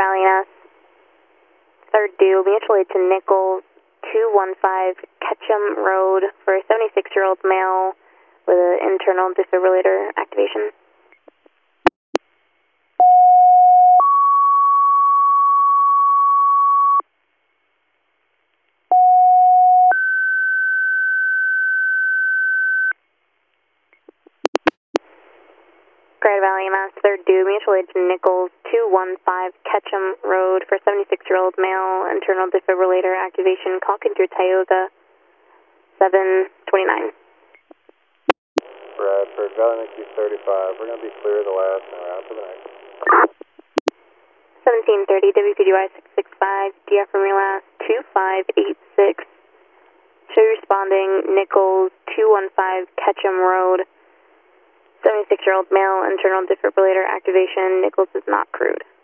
Valley Ness, third due, mutual aid to Nichols, 215 Ketchum Road for a 76-year-old male with an internal defibrillator activation. Grand Valley Mass, third due, mutual aid to Nichols, 215 Ketchum Road for 76-year-old male, internal defibrillator activation, call through Tioga, 729. Bradford, Valley Nix 35, we're going to be clear of the last and route to the next. 1730, WPDY 665, DF from your last, 2586. Show responding, Nichols, 215 Ketchum Road, 76-year-old male, internal defibrillator activation. Nichols is not crewed.